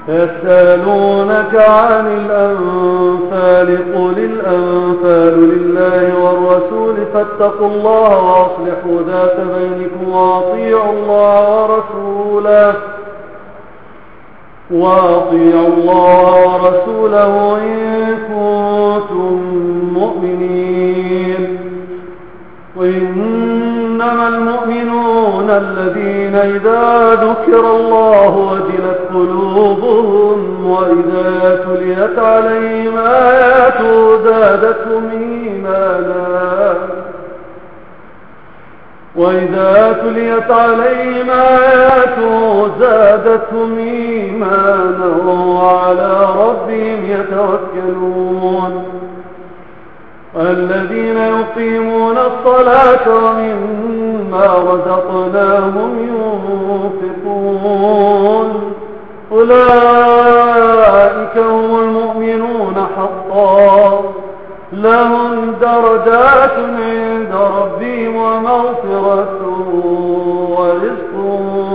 يسألونك عن الأنفال قل الأنفال لله والرسول فاتقوا الله وأصلحوا ذات بينكم وأطيعوا الله ورسوله إن كنتم مؤمنين. وإنما المؤمنون الذين إذا ذكر الله وجلت قلوبهم وإذا تليت عليهم آياته زادتهم إيمانا وعلى ربهم يتوكلون. الذين يقيمون الصلاة ومما رزقناهم ينفقون أولئك هم المؤمنون حقا لهم درجات عند ربهم ومغفرة ورزق